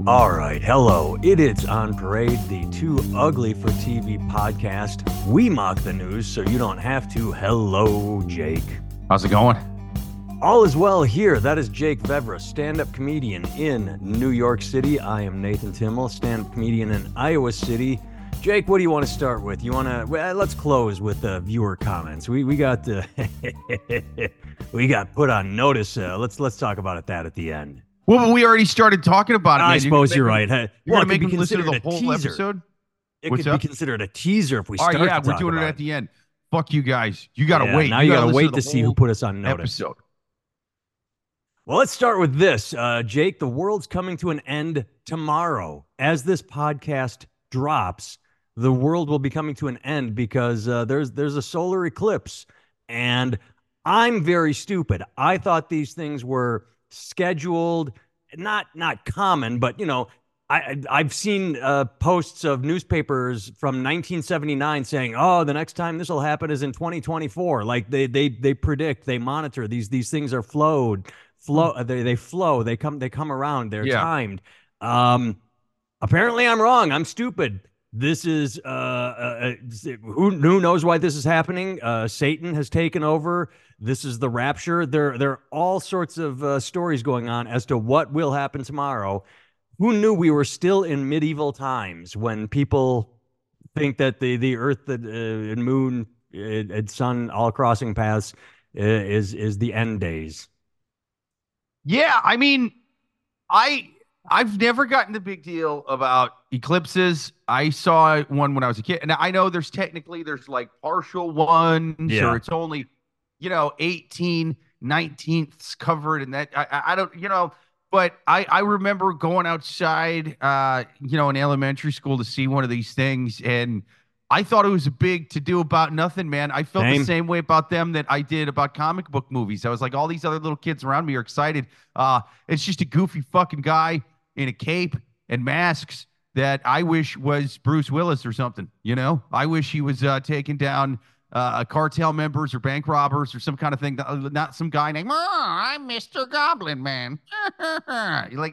All right, hello. It is On Parade, the Too Ugly for TV podcast. We mock the news so you don't have to. Hello, Jake. How's it going? All is well here. That is Jake Vevra, stand-up comedian in New York City. I am Nathan Timmel, stand-up comedian in Iowa City. Jake, what do you want to start with? You want to? Well, let's close with viewer comments. We got we got put on notice. Let's talk about that at the end. Well, we already started talking about it. I suppose you're right. You're going to make them listen to the whole episode? It could be considered a teaser if we start. All right, yeah, we're doing it at the end. Fuck you guys. You got to wait. Now you got to wait to see who put us on notice. Episode. Well, let's start with this. Jake, the world's coming to an end tomorrow. As this podcast drops, the world will be coming to an end because there's a solar eclipse. And I'm very stupid. I thought these things were scheduled, not common, but I've seen posts of newspapers from 1979 saying, "Oh, the next time this will happen is in 2024." Like they predict, they monitor these things are they flow, they come around, they're timed. Apparently I'm wrong. I'm stupid. This is who knows why this is happening? Satan has taken over. This is the rapture. There are all sorts of stories going on as to what will happen tomorrow. Who knew we were still in medieval times when people think that the Earth and Moon and Sun all crossing paths is the end days? Yeah, I mean, I've never gotten the big deal about eclipses. I saw one when I was a kid. And I know there's like partial ones or it's only, 18, 19ths covered. And that I don't, but I remember going outside, in elementary school to see one of these things. And I thought it was a big to do about nothing, man. I felt the same way about them that I did about comic book movies. I was like, all these other little kids around me are excited. It's just a goofy fucking guy in a cape and masks that I wish was Bruce Willis or something. I wish he was taking down cartel members or bank robbers or some kind of thing. Not some guy named, I'm Mr. Goblin Man. Like,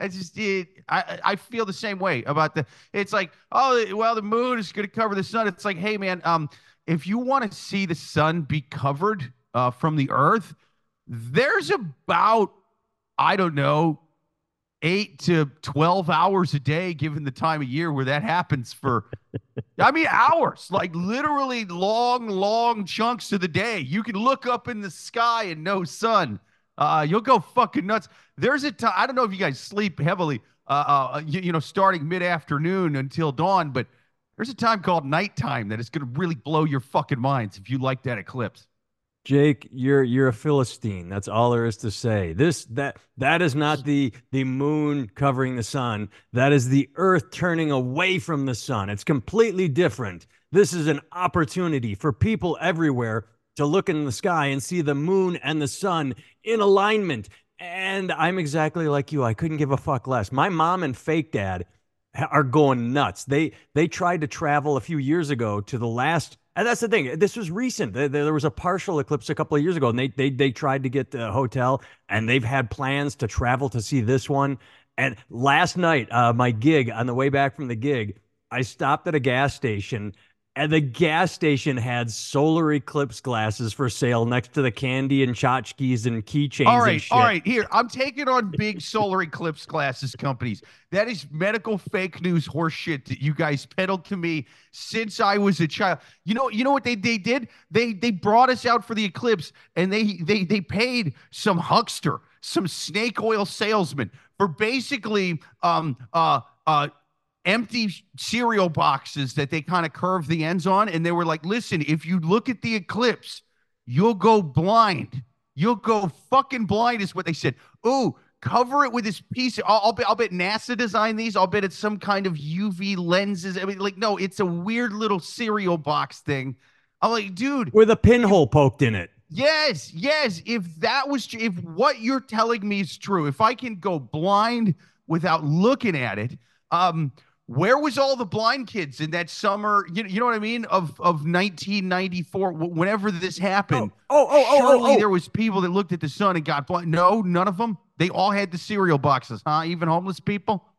I feel the same way about it's like, oh, well, the moon is going to cover the sun. It's like, hey, man, if you want to see the sun be covered from the earth, there's about, I don't know, 8 to 12 hours a day, given the time of year where that happens for, hours, like literally long chunks of the day. You can look up in the sky and no sun. You'll go fucking nuts. There's a time, I don't know if you guys sleep heavily, starting mid-afternoon until dawn, but there's a time called nighttime that is going to really blow your fucking minds if you like that eclipse. Jake, you're a Philistine. That's all there is to say. That is not the moon covering the sun. That is the earth turning away from the sun. It's completely different. This is an opportunity for people everywhere to look in the sky and see the moon and the sun in alignment. And I'm exactly like you. I couldn't give a fuck less. My mom and fake dad are going nuts. They tried to travel a few years ago to the last. And that's the thing. This was recent. There was a partial eclipse a couple of years ago, and they tried to get a hotel, and they've had plans to travel to see this one. And last night, my gig, on the way back from the gig, I stopped at a gas station, and the gas station had solar eclipse glasses for sale next to the candy and tchotchkes and keychains. All and right. Here, I'm taking on big solar eclipse glasses companies. That is medical fake news horse shit that you guys peddled to me since I was a child. You know what they did? They brought us out for the eclipse, and they paid some huckster, some snake oil salesman for basically empty cereal boxes that they kind of curved the ends on. And they were like, listen, if you look at the eclipse, you'll go blind. You'll go fucking blind is what they said. Ooh, cover it with this piece. I'll bet NASA designed these. I'll bet it's some kind of UV lenses. No, it's a weird little cereal box thing. I'm like, dude. With a pinhole poked in it. Yes. If what you're telling me is true, if I can go blind without looking at it, where was all the blind kids in that summer? You know what I mean? Of 1994, whenever this happened. Surely there was people that looked at the sun and got blind. No, none of them. They all had the cereal boxes, huh? Even homeless people.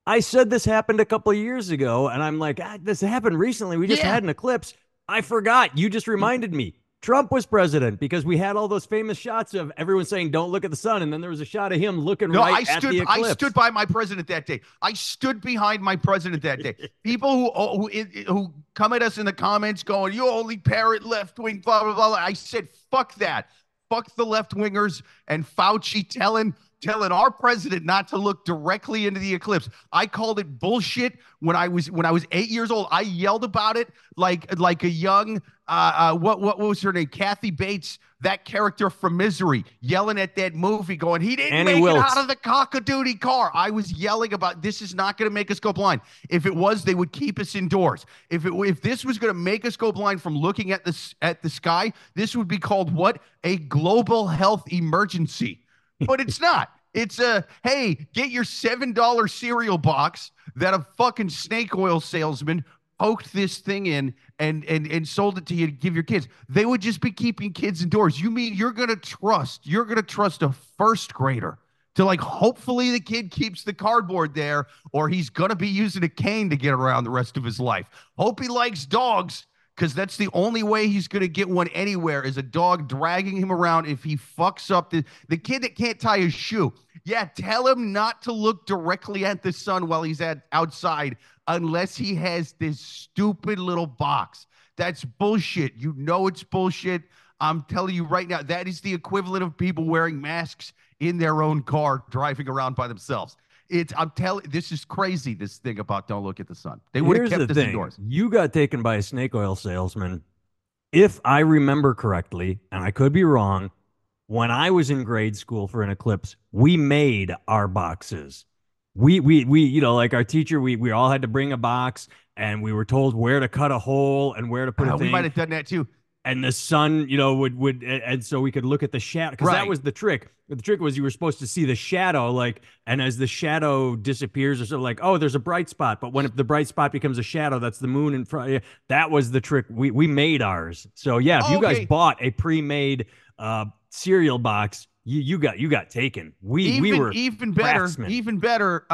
I said this happened a couple of years ago, and I'm like, this happened recently. We just Yeah. had an eclipse. I forgot. You just reminded me. Trump was president because we had all those famous shots of everyone saying, "Don't look at the sun," and then there was a shot of him looking No, right at the I eclipse. stood by my president that day. I stood behind my president that day. People who come at us in the comments going, "You only parrot left wing," blah blah blah. I said, "Fuck that. Fuck the left wingers and Fauci telling our president not to look directly into the eclipse." I called it bullshit when I was 8 years old. I yelled about it like a young what was her name? Kathy Bates, that character from Misery, yelling at that movie, going, "He didn't Annie make it Wilkes. out of the cock-a-doodie car." I was yelling about this is not going to make us go blind. If it was, they would keep us indoors. If this was going to make us go blind from looking at the sky, this would be called what? A global health emergency. But it's not. It's hey, get your $7 cereal box that a fucking snake oil salesman poked this thing in and sold it to you to give your kids. They would just be keeping kids indoors. You mean you're gonna trust a first grader to, like, hopefully the kid keeps the cardboard there, or he's gonna be using a cane to get around the rest of his life. Hope he likes dogs, because that's the only way he's going to get one anywhere, is a dog dragging him around if he fucks up the kid that can't tie his shoe. Yeah, tell him not to look directly at the sun while he's outside unless he has this stupid little box. That's bullshit. You know it's bullshit. I'm telling you right now, that is the equivalent of people wearing masks in their own car driving around by themselves. I'm telling, this is crazy, this thing about don't look at the sun. They would have Here's the kept us thing. indoors. You got taken by a snake oil salesman. If I remember correctly, and I could be wrong, when I was in grade school for an eclipse, we made our boxes. We like our teacher, we all had to bring a box, and we were told where to cut a hole and where to put a We thing. might have done that too. And the sun, would and so we could look at the shadow, because that Right. was the trick. The trick was you were supposed to see the shadow, like, and as the shadow disappears, or so, like, oh, there's a bright spot. But when if the bright spot becomes a shadow, that's the moon in front. That was the trick. We made ours. So yeah, if you guys Okay. bought a pre-made cereal box, you got taken. We were even better, craftsmen. even better.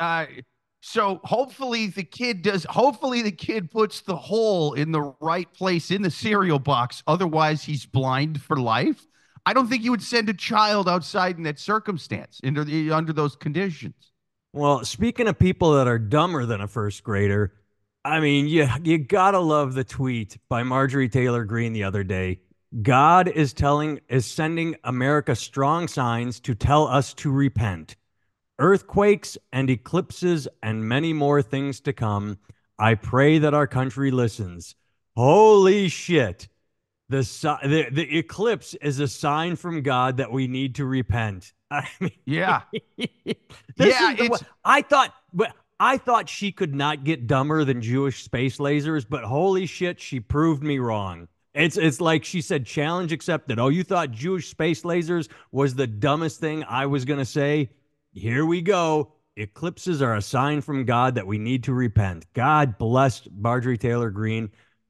So hopefully the kid puts the hole in the right place in the cereal box. Otherwise, he's blind for life. I don't think you would send a child outside in that circumstance, under those conditions. Well, speaking of people that are dumber than a first grader, I mean, you gotta love the tweet by Marjorie Taylor Greene the other day. God is sending America strong signs to tell us to repent. Earthquakes and eclipses and many more things to come. I pray that our country listens. Holy shit. The eclipse is a sign from God that we need to repent. I mean, Yeah. this I thought she could not get dumber than Jewish space lasers, but holy shit, she proved me wrong. It's like she said, challenge accepted. Oh, you thought Jewish space lasers was the dumbest thing I was going to say? Here we go. Eclipses are a sign from God that we need to repent. God bless Marjorie Taylor Greene.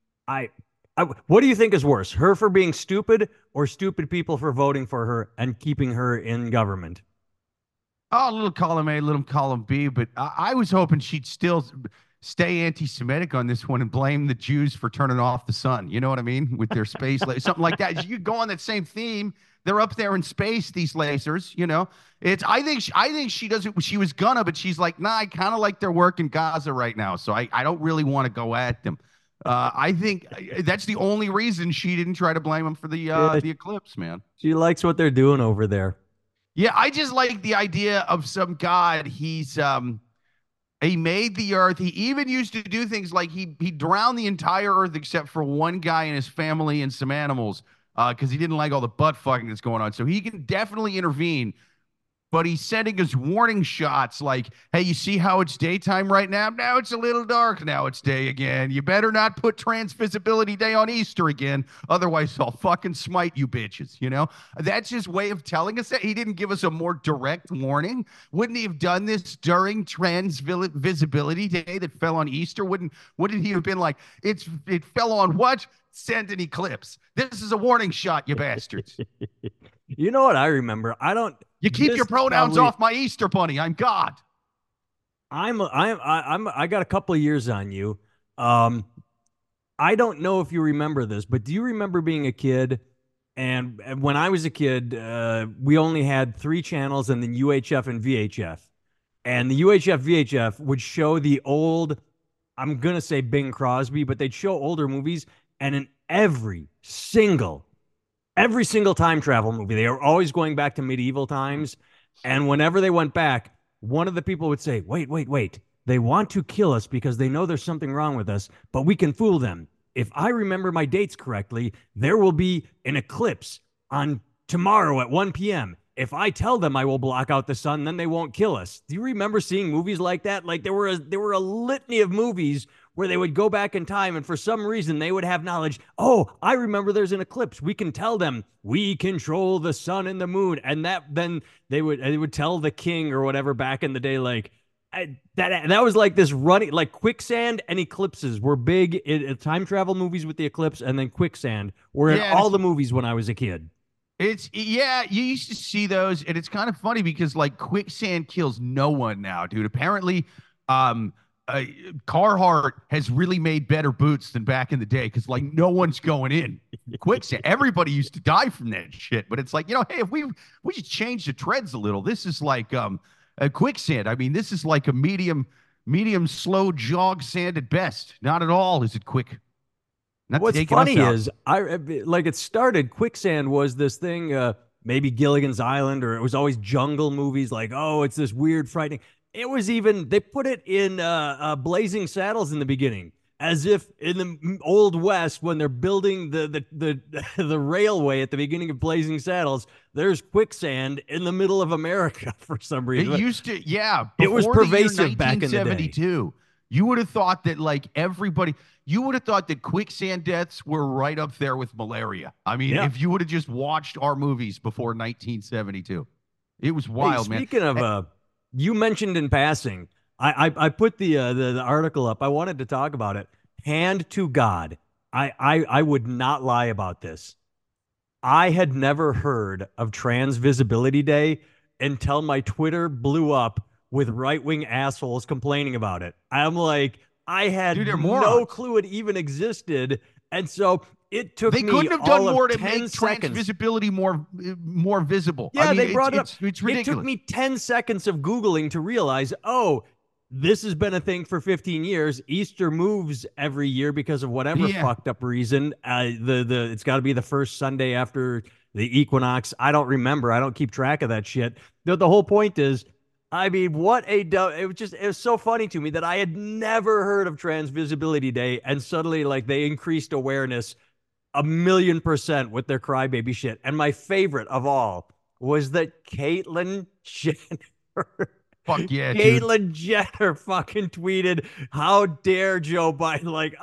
What do you think is worse, her for being stupid, or stupid people for voting for her and keeping her in government? Oh, little column A, little column B, but I was hoping she'd still stay anti-Semitic on this one and blame the Jews for turning off the sun. You know what I mean? With their space, something like that. You go on that same theme. They're up there in space, these lasers. I think she doesn't. She was gonna, but she's like, nah. I kind of like their work in Gaza right now, so I don't really want to go at them. I think that's the only reason she didn't try to blame him for the eclipse, man. She likes what they're doing over there. Yeah, I just like the idea of some God. He made the earth. He even used to do things like he drowned the entire earth except for one guy and his family and some animals, because he didn't like all the butt fucking that's going on. So he can definitely intervene. But he's sending us warning shots like, hey, you see how it's daytime right now? Now it's a little dark. Now it's day again. You better not put Trans Visibility Day on Easter again. Otherwise, I'll fucking smite you bitches. That's his way of telling us that. He didn't give us a more direct warning. Wouldn't he have done this during Trans Visibility Day that fell on Easter? Wouldn't he have been like, it fell on what? Send an eclipse. This is a warning shot, you bastards. You know what I remember? You keep your pronouns off my Easter bunny. I'm God. I got a couple of years on you. Um, I don't know if you remember this, but do you remember being a kid? And when I was a kid, we only had three channels and then UHF and VHF. And the UHF VHF would show the old, I'm going to say Bing Crosby, but they'd show older movies. And in every single time travel movie, they were always going back to medieval times. And whenever they went back, one of the people would say, wait, wait, wait. They want to kill us because they know there's something wrong with us, but we can fool them. If I remember my dates correctly, there will be an eclipse on tomorrow at 1 p.m. If I tell them I will block out the sun, then they won't kill us. Do you remember seeing movies like that? Like there were a litany of movies where they would go back in time and for some reason they would have knowledge. Oh, I remember there's an eclipse. We can tell them we control the sun and the moon. And that then they would tell the king or whatever back in the day, like that was like this running, like quicksand and eclipses were big in time travel movies with the eclipse, and then quicksand were in Yeah, all the movies when I was a kid. it's yeah, you used to see those, and it's kind of funny because like quicksand kills no one now, dude. Apparently, um, uh, Carhartt has really made better boots than back in the day because like no one's going in quicksand. Everybody used to die from that shit, but it's like hey, if we just change the treads a little, this is like a quicksand. I mean, this is like a medium slow jog sand at best. Not at all is it quick. Not What's taking us funny out. is I like it started quicksand was this thing, maybe Gilligan's Island, or it was always jungle movies like, oh, it's this weird frightening. It was even they put it in Blazing Saddles in the beginning, as if in the old west when they're building the railway at the beginning of Blazing Saddles, there's quicksand in the middle of America for some It reason. used to, yeah, It was before the year pervasive back in the day. 1972. You would have thought that like everybody, you would have thought that quicksand deaths were right up there with malaria. I mean, Yeah. if you would have just watched our movies before 1972, it was Hey, wild, man. speaking of, you mentioned in passing, I put the article up. I wanted to talk about it. Hand to God, I would not lie about this. I had never heard of Trans Visibility Day until my Twitter blew up with right wing assholes complaining about it. I'm like, I Dude, had they're no morons. clue it even existed. And so it took They me couldn't have done all of more to 10 make trans seconds. visibility more visible. I Yeah, mean, they it's brought it up. it's It took ridiculous. me 10 seconds of Googling to realize, oh, this has been a thing for 15 years. Easter moves every year because of whatever Yeah. fucked up reason. The it's got to be the first Sunday after the equinox. I don't remember. I don't keep track of that shit. The whole point is, I mean, what a it was so funny to me that I had never heard of Trans Visibility Day, and suddenly like they increased awareness 1,000,000% with their crybaby shit. And my favorite of all was that Caitlyn Jenner, Fuck yeah, dude. Caitlyn Jenner fucking tweeted, "How dare Joe Biden?" Like,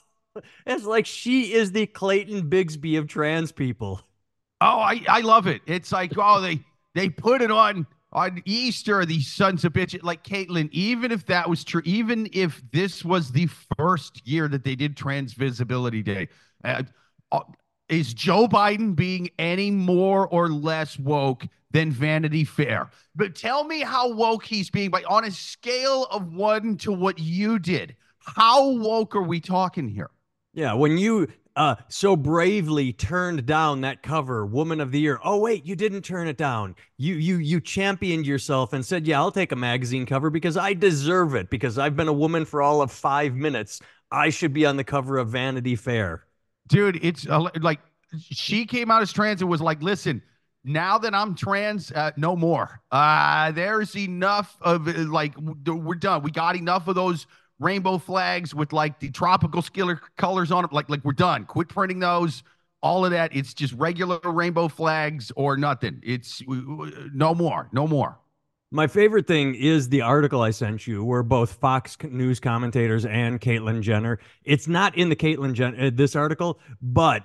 it's like she is the Clayton Bigsby of trans people. Oh, I love it. It's like, oh, they put it on Easter, these sons of bitches. Like Caitlyn, even if that was true, even if this was the first year that they did Trans Visibility Day, uh, uh, is Joe Biden being any more or less woke than Vanity Fair? But tell me how woke he's being by on a scale of one to what you did. How woke are we talking here? Yeah, when you so bravely turned down that cover, Woman of the Year. Oh wait, you didn't turn it down. You championed yourself and said, "Yeah, I'll take a magazine cover because I deserve it because I've been a woman for all of 5 minutes. I should be on the cover of Vanity Fair." Dude, it's like she came out as trans and was like, listen, now that I'm trans, no more. There's enough of like, we're done. We got enough of those rainbow flags with like the tropical skiller colors on it. Like we're done. Quit printing those. All of that. It's just regular rainbow flags or nothing. It's no more. No more. My favorite thing is the article I sent you, where both Fox News commentators and Caitlyn Jenner. It's not in the Caitlyn Jenner this article, but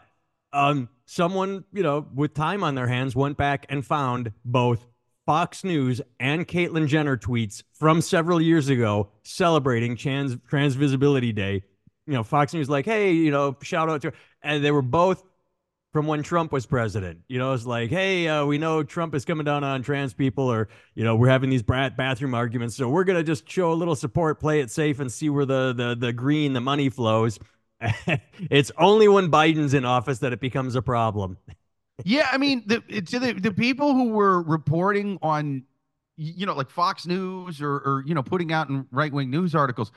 someone with time on their hands went back and found both Fox News and Caitlyn Jenner tweets from several years ago celebrating Trans Visibility Day. Fox News like, hey, shout out to her, and they were both from when Trump was president. It's like, hey, we know Trump is coming down on trans people, or we're having these bathroom arguments, so we're gonna just show a little support, play it safe, and see where the money flows. It's only when Biden's in office that it becomes a problem. Yeah, I mean, the people who were reporting on, like Fox News or putting out in right-wing news articles,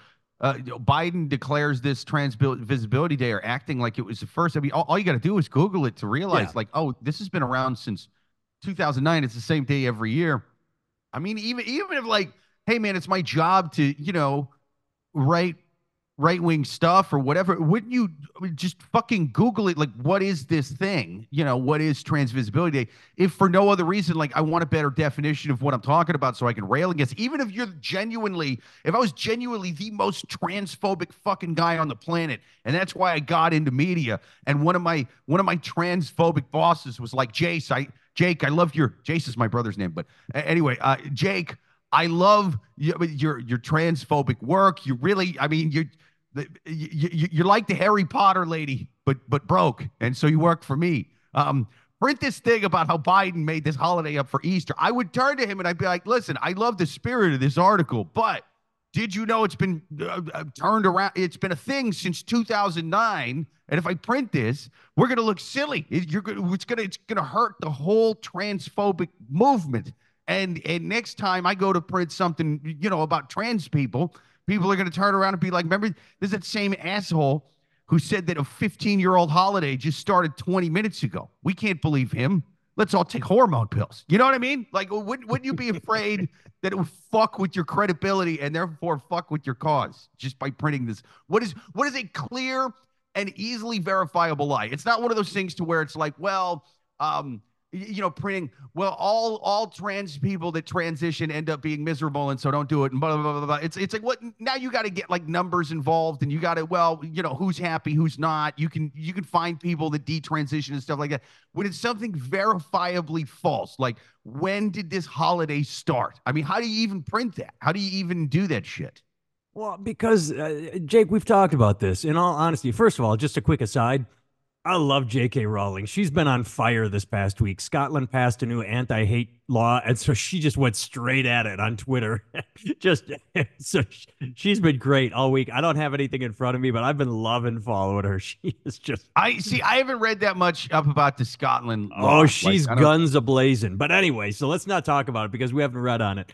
Biden declares this Trans Visibility Day or acting like it was the first. I mean, all you got to do is Google it to realize, like, oh, this has been around since 2009. It's the same day every year. I mean, even if like, hey, man, it's my job to, write right-wing stuff or whatever, wouldn't you just fucking Google it? Like, what is this thing? What is Trans Visibility Day? If for no other reason, like, I want a better definition of what I'm talking about so I can rail against. Even if if I was genuinely the most transphobic fucking guy on the planet, and that's why I got into media, and one of my transphobic bosses was like, Jake, I love Jace is my brother's name, but anyway, Jake, I love your transphobic work. You really, I mean, you're like the Harry Potter lady, but broke, and so you work for me. Print this thing about how Biden made this holiday up for Easter. I would turn to him and I'd be like, listen, I love the spirit of this article, but did you know it's been turned around? It's been a thing since 2009, and if I print this, we're gonna look silly. It's gonna hurt the whole transphobic movement. And next time I go to print something, about trans people are going to turn around and be like, remember, there's that same asshole who said that a 15-year-old holiday just started 20 minutes ago. We can't believe him. Let's all take hormone pills. You know what I mean? Like, wouldn't you be afraid that it would fuck with your credibility and therefore fuck with your cause just by printing this? What is a clear and easily verifiable lie? It's not one of those things to where it's like, well, printing, well, all trans people that transition end up being miserable, and so don't do it, and blah, blah, blah, blah. It's like, what? Now you got to get like numbers involved, and you got to, well, who's happy, who's not. You can find people that detransition and stuff like that. When it's something verifiably false, like, when did this holiday start? I mean, how do you even print that? How do you even do that shit? Well, because, Jake, we've talked about this. In all honesty, first of all, just a quick aside, I love J.K. Rowling. She's been on fire this past week. Scotland passed a new anti-hate law, and so she just went straight at it on Twitter. So she's been great all week. I don't have anything in front of me, but I've been loving following her. She is just. I haven't read that much up about the Scotland law. Oh, she's guns ablazing. But anyway, so let's not talk about it because we haven't read on it.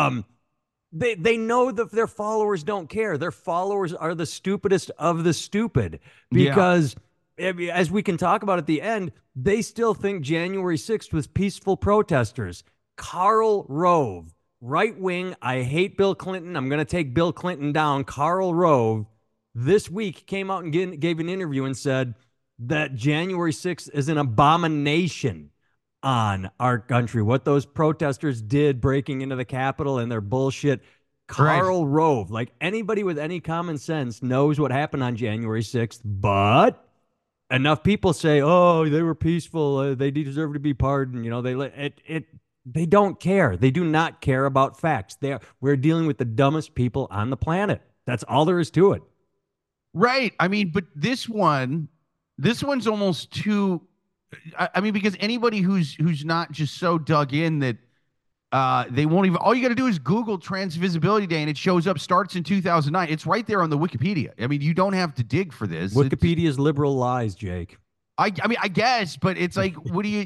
They know that their followers don't care. Their followers are the stupidest of the stupid because. Yeah. As we can talk about at the end, they still think January 6th was peaceful protesters. Karl Rove, right wing, I hate Bill Clinton, I'm going to take Bill Clinton down. Karl Rove, this week came out and gave an interview and said that January 6th is an abomination on our country. What those protesters did breaking into the Capitol and their bullshit. Karl Rove, like anybody with any common sense knows what happened on January 6th, but enough people say, "Oh, they were peaceful. They deserve to be pardoned." They don't care. They do not care about facts. We're dealing with the dumbest people on the planet. That's all there is to it. Right. I mean, but this one's almost too. I mean, because anybody who's not just so dug in that they won't even. All you got to do is Google Trans Visibility Day, and it shows up. Starts in 2009. It's right there on the Wikipedia. I mean, you don't have to dig for this. Wikipedia's liberal lies, Jake. I mean, I guess, but it's like, what do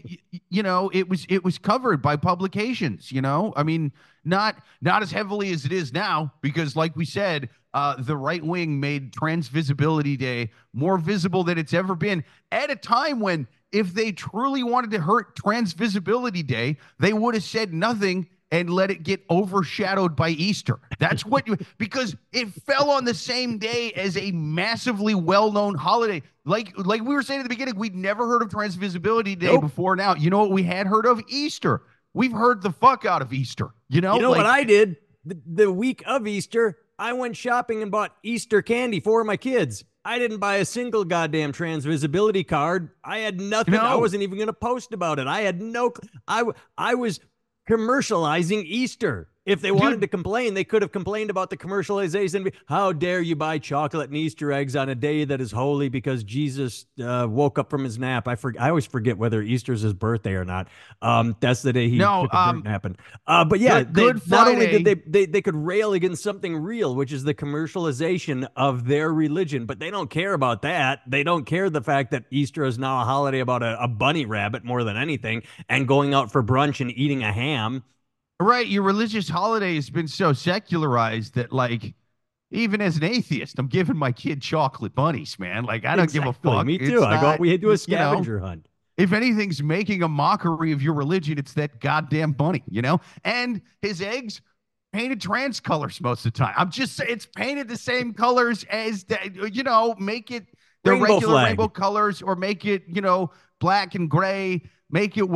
it was covered by publications. I mean, not as heavily as it is now, because, like we said, the right wing made Trans Visibility Day more visible than it's ever been at a time when, if they truly wanted to hurt Trans Visibility Day, they would have said nothing and let it get overshadowed by Easter. That's what because it fell on the same day as a massively well-known holiday. Like we were saying at the beginning, we'd never heard of Trans Visibility Day before now. You know what we had heard of? Easter. We've heard the fuck out of Easter. What I did the week of Easter? I went shopping and bought Easter candy for my kids. I didn't buy a single goddamn Trans Visibility card. I had nothing. I wasn't even going to post about it. I had no. I was commercializing Easter. If they wanted Dude, to complain, they could have complained about the commercialization. How dare you buy chocolate and Easter eggs on a day that is holy because Jesus woke up from his nap? I always forget whether Easter's his birthday or not. That's the day he no, took a great nap. But yeah, Good not only did Friday. they could rail against something real, which is the commercialization of their religion, but they don't care about that. They don't care the fact that Easter is now a holiday about a bunny rabbit more than anything, and going out for brunch and eating a ham. Right, your religious holiday has been so secularized that, like, even as an atheist, I'm giving my kid chocolate bunnies, man. Like, I don't give a Exactly. fuck. Me too. It's I go out, not, we do a you know, scavenger hunt. if anything's making a mockery of your religion, it's that goddamn bunny, you know? And his eggs painted trans colors most of the time. I'm just saying it's painted the same colors as the, make it the Rainbow regular rainbow flag. colors, or make it, black and gray. Make it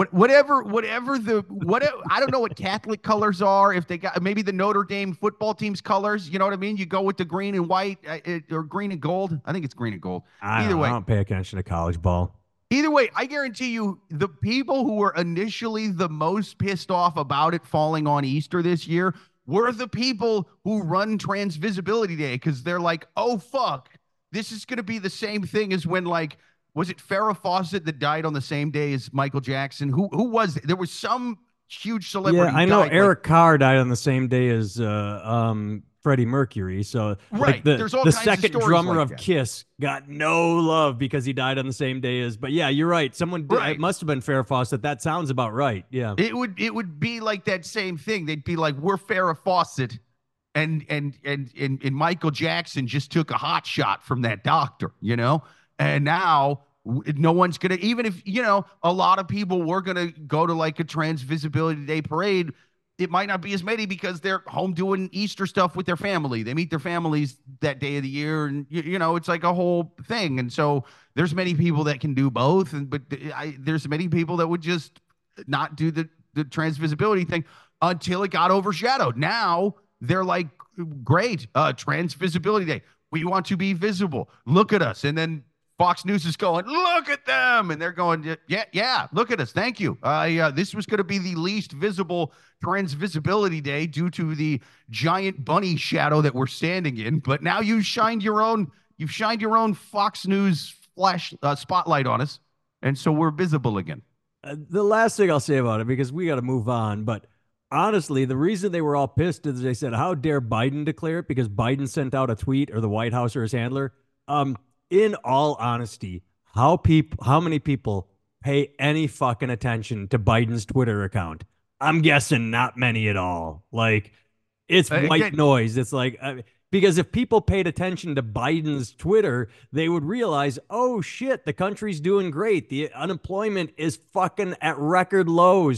whatever I don't know what Catholic colors are. If they got maybe the Notre Dame football team's colors, you know what I mean? You go with the green and white, or green and gold. I think it's green and gold. I Either don't know. I way, don't pay attention to college ball. Either way, I guarantee you, the people who were initially the most pissed off about it falling on Easter this year were the people who run Trans Visibility Day, because they're like, oh, fuck, this is going to be the same thing as when, like, was it Farrah Fawcett that died on the same day as Michael Jackson? Who was it? There was some huge celebrity. Yeah, I know died, Eric Carr died on the same day as Freddie Mercury. So like right. There's all the kinds of second stories drummer like of that. Kiss got no love because he died on the same day as. But yeah, you're right. It Right. must have been Farrah Fawcett. That sounds about right. Yeah. It would be like that same thing. They'd be like, we're Farrah Fawcett, and Michael Jackson just took a hot shot from that doctor, and now no one's gonna, even if a lot of people were gonna go to like a Trans Visibility Day parade. It might not be as many because they're home doing Easter stuff with their family. They meet their families that day of the year, and it's like a whole thing. And so there's many people that can do both, but there's many people that would just not do the Trans Visibility thing until it got overshadowed. Now they're like, great, Trans Visibility Day. We want to be visible. Look at us. And then Fox News is going, look at them. And they're going, yeah, look at us. Thank you. This was going to be the least visible Trans Visibility Day due to the giant bunny shadow that we're standing in. But now you've shined your own Fox News flash spotlight on us. And so we're visible again. The last thing I'll say about it, because we got to move on, but honestly, the reason they were all pissed is they said, "How dare Biden declare it?" Because Biden sent out a tweet, or the White House or his handler. In all honesty, how many people pay any fucking attention to Biden's Twitter account? I'm guessing not many at all. Like, it's white noise. It's like, because if people paid attention to Biden's Twitter, they would realize, oh shit, the country's doing great. The unemployment is fucking at record lows.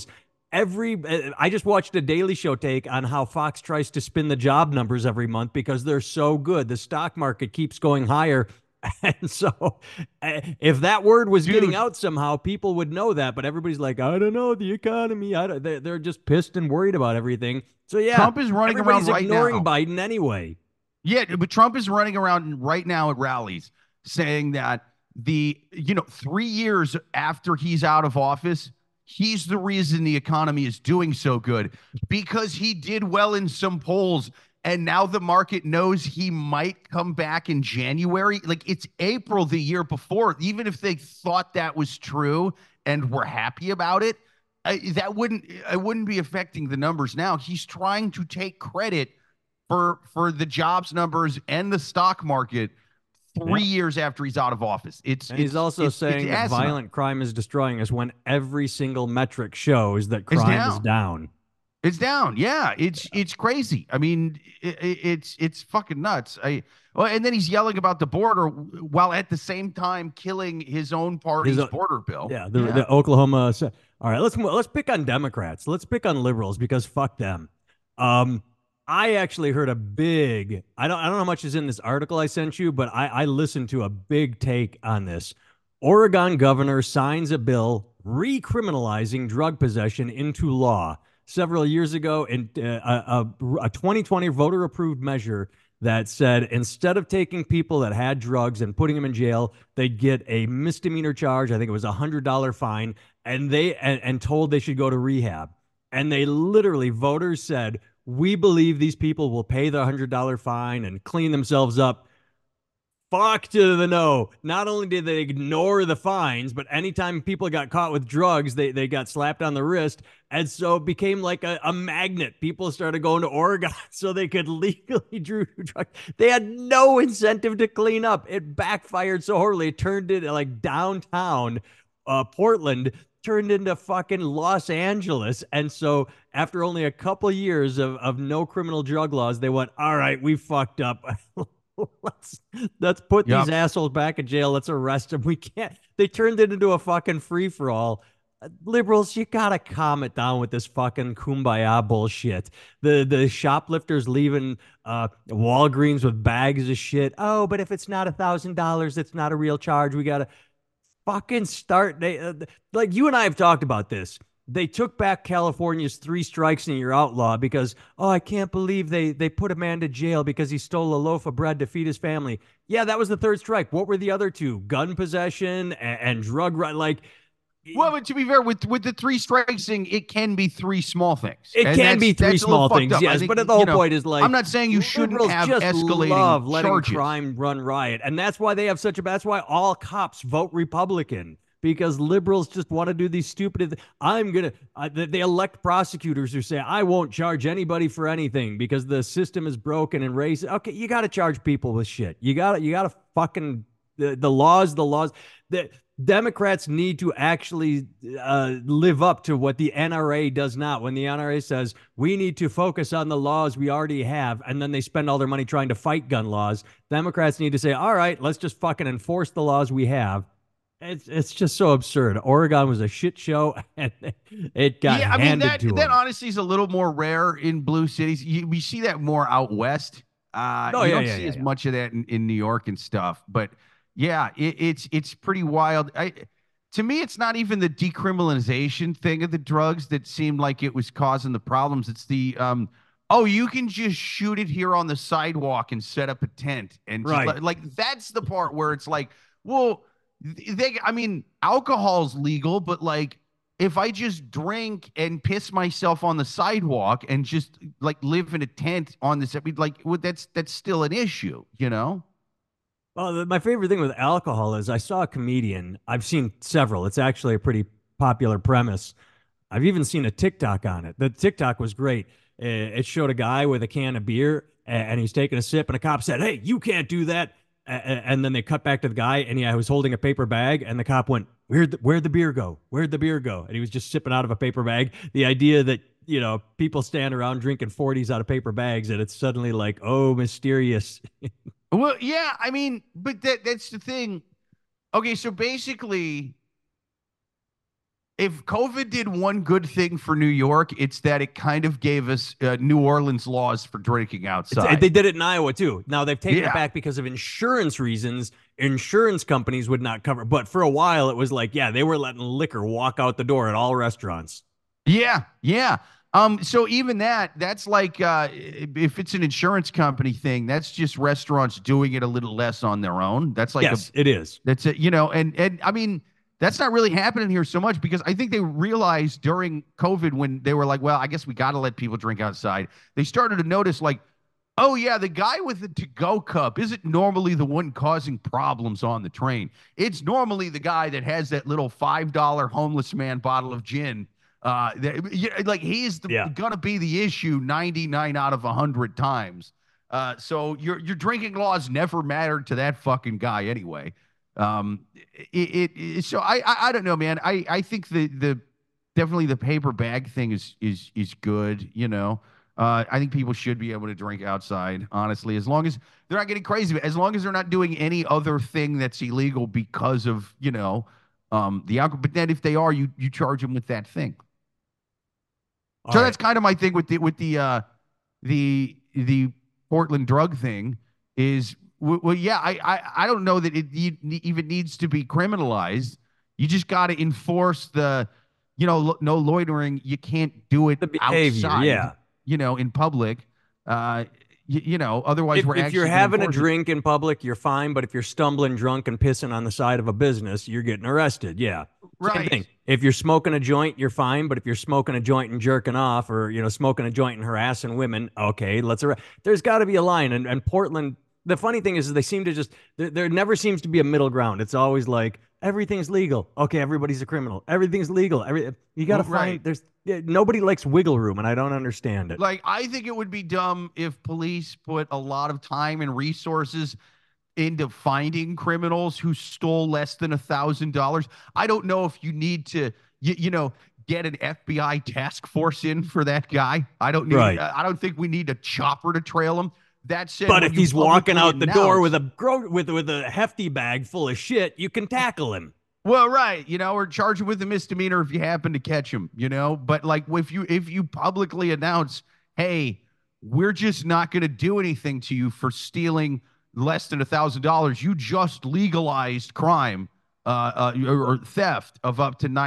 I just watched a Daily Show take on how Fox tries to spin the job numbers every month because they're so good. The stock market keeps going higher. And so if that word was getting out somehow, people would know that. But everybody's like, I don't know, the economy. They're just pissed and worried about everything. So yeah, Trump is running around right now. ignoring Biden anyway. Yeah, but Trump is running around right now at rallies saying that 3 years after he's out of office, he's the reason the economy is doing so good, because he did well in some polls. And now the market knows he might come back in January. Like, it's April the year before. Even if they thought that was true and were happy about it, it wouldn't be affecting the numbers now. He's trying to take credit for the jobs numbers and the stock market 3 years after he's out of office. He's also saying that violent crime is destroying us, when every single metric shows that crime is down. It's down. Yeah, it's crazy. I mean, it's fucking nuts. And then he's yelling about the border while at the same time killing his own party's border bill. Yeah, the Oklahoma. All right, let's pick on Democrats. Let's pick on liberals, because fuck them. I actually heard a big. I don't know how much is in this article I sent you, but I listened to a big take on this. Oregon governor signs a bill recriminalizing drug possession into law several years ago, in a 2020 voter-approved measure that said instead of taking people that had drugs and putting them in jail, they'd get a misdemeanor charge. I think it was $100 fine, and told they should go to rehab. And they literally, voters said, we believe these people will pay the $100 fine and clean themselves up. Fuck to the no. Not only did they ignore the fines, but anytime people got caught with drugs, they got slapped on the wrist. And so it became like a magnet. People started going to Oregon so they could legally do drugs. They had no incentive to clean up. It backfired so horribly. It turned into like downtown Portland turned into fucking Los Angeles. And so after only a couple of years of no criminal drug laws, they went, all right, we fucked up. let's let's put Yep. these assholes back in jail. Let's arrest them. We can't. They turned it into a fucking free for all. Liberals, you gotta calm it down with this fucking kumbaya bullshit. The shoplifters leaving Walgreens with bags of shit. Oh, but if it's not $1,000, it's not a real charge. We gotta fucking start. Like you and I have talked about this. They took back California's three strikes and you're outlaw because, oh, I can't believe they put a man to jail because he stole a loaf of bread to feed his family. Yeah, that was the third strike. What were the other two? Gun possession and drug run. Like, Well, but to be fair, with the three strikes thing, it can be three small things. it And can be three that's a little small things, fucked up. I yes. think, But the whole point is like, I'm not saying you shouldn't liberals have just escalating love letting charges. crime run riot, and that's why they have such a. That's why all cops vote Republican because liberals just want to do these stupid. I'm gonna. They elect prosecutors who say I won't charge anybody for anything because the system is broken and racist. Okay, you got to charge people with shit. You got to fucking the laws. The laws that. Democrats need to actually live up to what the NRA does not. When the NRA says we need to focus on the laws we already have, and then they spend all their money trying to fight gun laws, Democrats need to say, all right, let's just fucking enforce the laws we have. It's just so absurd. Oregon was a shit show, and it got Yeah, I mean handed that to that them. honestly is a little more rare in blue cities. We see that more out west. Oh You yeah, don't yeah, see yeah, as yeah. much of that in New York and stuff. But yeah, it's pretty wild. To me, it's not even the decriminalization thing of the drugs that seemed like it was causing the problems. It's the oh, you can just shoot it here on the sidewalk and set up a tent and just Right. like that's the part where it's like, well, I mean, alcohol's legal, but like if I just drink and piss myself on the sidewalk and just like live in a tent on this, I mean, like well, that's still an issue, you know? Well, my favorite thing with alcohol is I saw a comedian. I've seen several. It's actually a pretty popular premise. I've even seen a TikTok on it. The TikTok was great. It showed a guy with a can of beer and he's taking a sip, and a cop said, "Hey, you can't do that." And then they cut back to the guy, and he was holding a paper bag, and the cop went, Where'd the beer go? Where'd the beer go?" And he was just sipping out of a paper bag. The idea that people stand around drinking 40s out of paper bags, and it's suddenly like, oh, mysterious. Well, yeah, I mean, but that's the thing. Okay, so basically, if COVID did one good thing for New York, it's that it kind of gave us New Orleans laws for drinking outside. They did it in Iowa too. Now they've taken it Yeah. back because of insurance reasons. Insurance companies would not cover, but for a while it was like, yeah, they were letting liquor walk out the door at all restaurants. Yeah, yeah. So even that's like if it's an insurance company thing, that's just restaurants doing it a little less on their own. That's like Yes, it is. that's it, and I mean that's not really happening here so much because I think they realized during COVID when they were like, well, I guess we got to let people drink outside. They started to notice like, oh yeah, the guy with the to-go cup isn't normally the one causing problems on the train. It's normally the guy that has that little $5 homeless man bottle of gin. Like he's Yeah. gonna be the issue 99 out of 100 times. So your drinking laws never mattered to that fucking guy anyway. So I don't know, man. I think the definitely the paper bag thing is good. I think people should be able to drink outside, honestly, as long as they're not getting crazy, as long as they're not doing any other thing that's illegal because of the alcohol. But then if they are, you charge them with that thing. All So right. that's kind of my thing with the Portland drug thing is well, yeah, I don't know that it even needs to be criminalized. You just got to enforce the no loitering. You can't do it The behavior, outside, yeah. in public. Otherwise we're If you're actually gonna having a enforce it. drink in public, you're fine. But if you're stumbling drunk and pissing on the side of a business, you're getting arrested. Yeah. Same thing. Right. If you're smoking a joint, you're fine. But if you're smoking a joint and jerking off, or smoking a joint and harassing women, okay, there's got to be a line. And Portland, the funny thing is they seem to just there never seems to be a middle ground. It's always like everything's legal. Okay, everybody's a criminal. Everything's legal. You got to Right. find nobody likes wiggle room, and I don't understand it. Like, I think it would be dumb if police put a lot of time and resources into finding criminals who stole less than $1,000. I don't know if you need to, get an FBI task force in for that guy. Right. I don't think we need a chopper to trail him. That said, But when if you he's walking publicly out the door with announce, a hefty bag full of shit, you can tackle him. well, right, or charge him with a misdemeanor if you happen to catch him, But like, if you publicly announce, hey, we're just not going to do anything to you for stealing less than $1,000. You just legalized crime, or theft of up to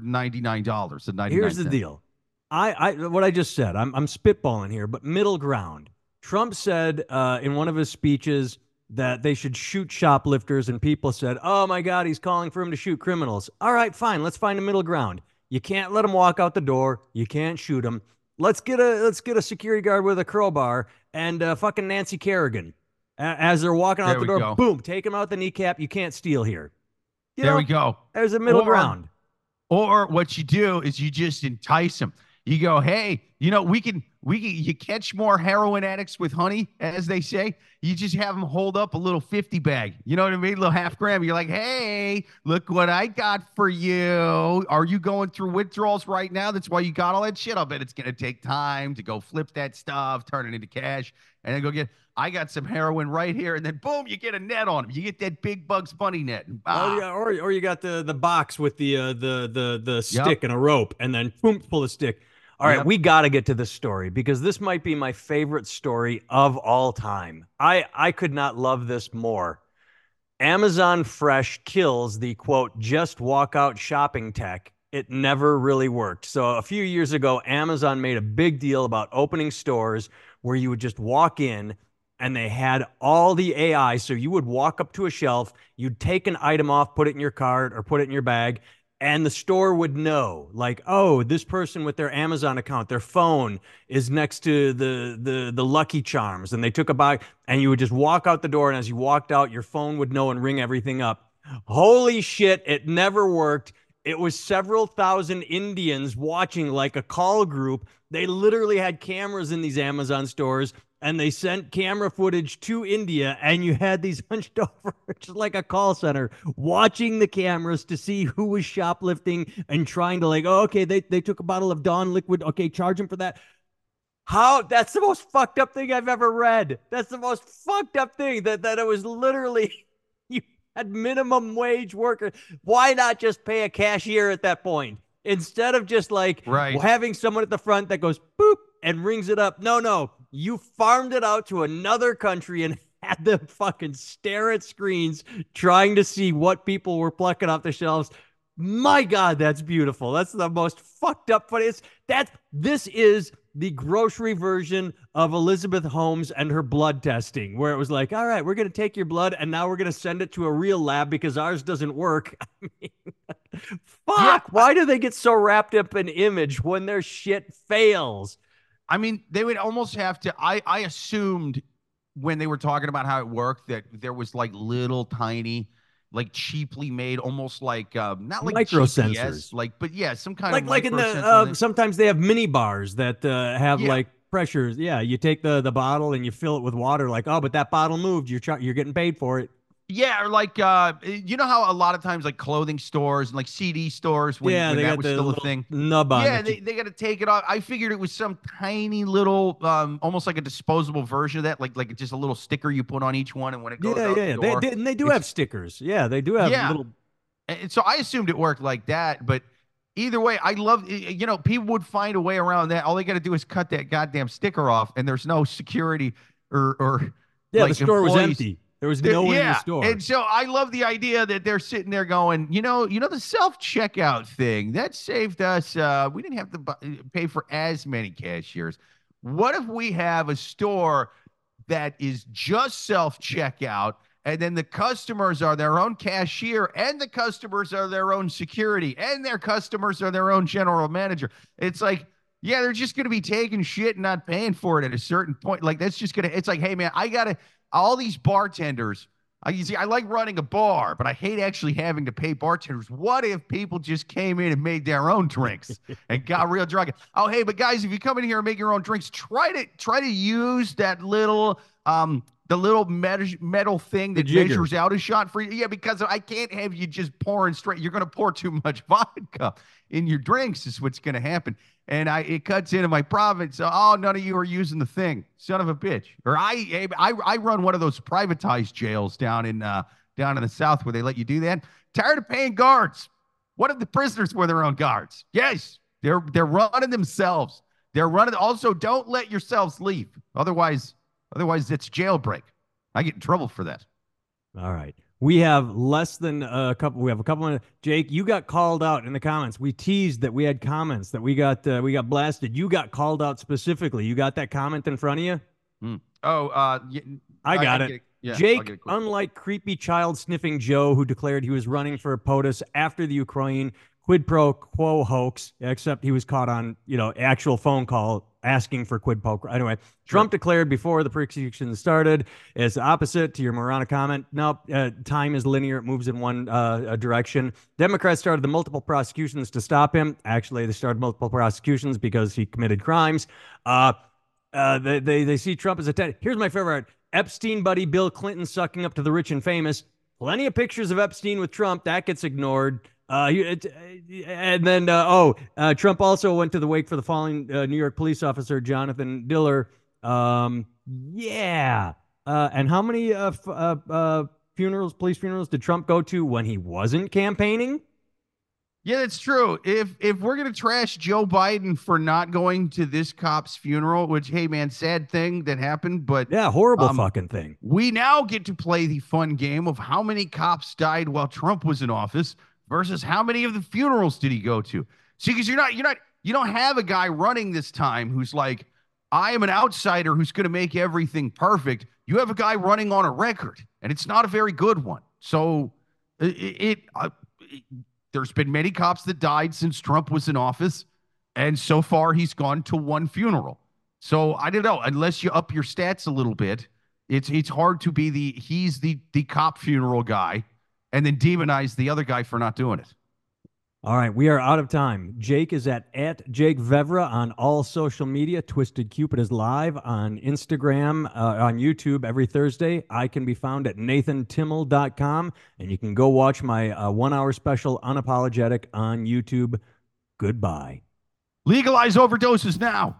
$999.99. Here's the deal. I what I just said. I'm spitballing here, but middle ground. Trump said in one of his speeches that they should shoot shoplifters, and people said, "Oh my God, he's calling for him to shoot criminals." All right, fine. Let's find a middle ground. You can't let him walk out the door. You can't shoot him. Let's get a security guard with a crowbar and fucking Nancy Kerrigan as they're walking out There the we door. go. Boom, take him out the kneecap. You can't steal here. There we go. There's a middle ground. Or what you do is you just entice them. You go, hey, you catch more heroin addicts with honey, as they say. You just have them hold up a little 50 bag. You know what I mean? A little half gram. You're like, hey, look what I got for you. Are you going through withdrawals right now? That's why you got all that shit. I'll bet it's going to take time to go flip that stuff, turn it into cash, and then go I got some heroin right here. And then boom, you get a net on them. You get that big Bugs Bunny net. Oh yeah, or you got the box with the stick Yep. and a rope, and then boom, pull a stick. All right, Yep. we got to get to this story because this might be my favorite story of all time. I could not love this more. Amazon Fresh kills the quote just walk out shopping tech. It never really worked. So a few years ago, Amazon made a big deal about opening stores where you would just walk in and they had all the AI. So you would walk up to a shelf, you'd take an item off, put it in your cart or put it in your bag, and the store would know, like, oh, this person with their Amazon account, their phone is next to the Lucky Charms, and they took a bag, and you would just walk out the door, and as you walked out, your phone would know and ring everything up. Holy shit, it never worked. It was several thousand Indians watching like a call group. They literally had cameras in these Amazon stores and they sent camera footage to India, and you had these hunched over, just like a call center, watching the cameras to see who was shoplifting and trying to like, oh, okay, they took a bottle of Dawn liquid. Okay, charge them for that. That's the most fucked up thing I've ever read. That's the most fucked up thing that it was literally you had minimum wage workers. Why not just pay a cashier at that point instead of just like Right. having someone at the front that goes boop and rings it up? No, you farmed it out to another country and had them fucking stare at screens trying to see what people were plucking off the shelves. My God, that's beautiful. That's the most fucked up funny. This is the grocery version of Elizabeth Holmes and her blood testing, where it was like, all right, we're going to take your blood and now we're going to send it to a real lab because ours doesn't work. I mean, fuck. Yeah. Why do they get so wrapped up in image when their shit fails? I mean, they would almost have to. I assumed when they were talking about how it worked that there was like little tiny, like cheaply made, almost like not like Micro GPS, sensors. like, but yeah, some kind Like of like in micro the sensor thing. sometimes they have mini bars that have Yeah. like pressures. Yeah, you take the bottle and you fill it with water. Like, oh, but that bottle moved. You're getting paid for it. Yeah, or like you know how a lot of times like clothing stores and like CD stores when, Yeah, when they that got was the still a little thing. nub on Yeah, it. they got to take it off. I figured it was some tiny little, almost like a disposable version of that, like just a little sticker you put on each one, and when it goes out the door, And they do it's have stickers. Yeah, they do have yeah. little. And so I assumed it worked like that, but either way, I love, people would find a way around that. All they got to do is cut that goddamn sticker off, and there's no security or Yeah, the like store was employees. empty. There was no one in the Yeah. store. And so I love the idea that they're sitting there going, the self-checkout thing, that saved us. We didn't have to pay for as many cashiers. What if we have a store that is just self-checkout And then the customers are their own cashier, and the customers are their own security, and their customers are their own general manager. It's like, yeah, they're just going to be taking shit and not paying for it at a certain point. Like, that's just going to, it's like, hey, man, all these bartenders, you see, I like running a bar, but I hate actually having to pay bartenders. What if people just came in and made their own drinks and got real drunk? Oh, hey, but guys, if you come in here and make your own drinks, try to use that little the little metal thing that measures out a shot for you. Yeah, because I can't have you just pouring straight. You're going to pour too much vodka in your drinks is what's going to happen. And it cuts into my profit. So, oh, none of you are using the thing. Son of a bitch. Or I run one of those privatized jails down in the South where they let you do that. Tired of paying guards. What if the prisoners were their own guards? Yes, they're running themselves. They're running. Also, don't let yourselves leave. Otherwise, it's jailbreak. I get in trouble for that. All right. We have less than a couple. We have a couple minutes. Jake, you got called out in the comments. We teased that we had comments that we got blasted. You got called out specifically. You got that comment in front of you? Yeah, I got it. Yeah, Jake, unlike creepy child sniffing Joe who declared he was running for POTUS after the Ukraine quid pro quo hoax, except he was caught on, actual phone call asking for quid pro quo. Anyway, sure. Trump declared before the persecution started. It's opposite to your moronic comment. Nope, time is linear. It moves in one direction. Democrats started the multiple prosecutions to stop him. Actually, they started multiple prosecutions because he committed crimes. They see Trump as a threat. Here's my favorite. Epstein buddy Bill Clinton sucking up to the rich and famous. Plenty of pictures of Epstein with Trump. That gets ignored. And then Trump also went to the wake for the fallen New York police officer Jonathan Diller. Yeah. And how many police funerals did Trump go to when he wasn't campaigning? Yeah, that's true. If we're gonna trash Joe Biden for not going to this cop's funeral, which, hey man, sad thing that happened, but yeah, horrible fucking thing. We now get to play the fun game of how many cops died while Trump was in office versus how many of the funerals did he go to. See, because you don't have a guy running this time who's like, I am an outsider who's going to make everything perfect. You have a guy running on a record, and it's not a very good one. So there's been many cops that died since Trump was in office, and so far he's gone to one funeral. So I don't know, unless you up your stats a little bit, it's hard to be he's the cop funeral guy and then demonize the other guy for not doing it. All right, we are out of time. Jake is at Jake Vevra on all social media. Twisted Cupid is live on Instagram, on YouTube every Thursday. I can be found at nathantimmel.com, and you can go watch my 1-hour special, Unapologetic, on YouTube. Goodbye. Legalize overdoses now.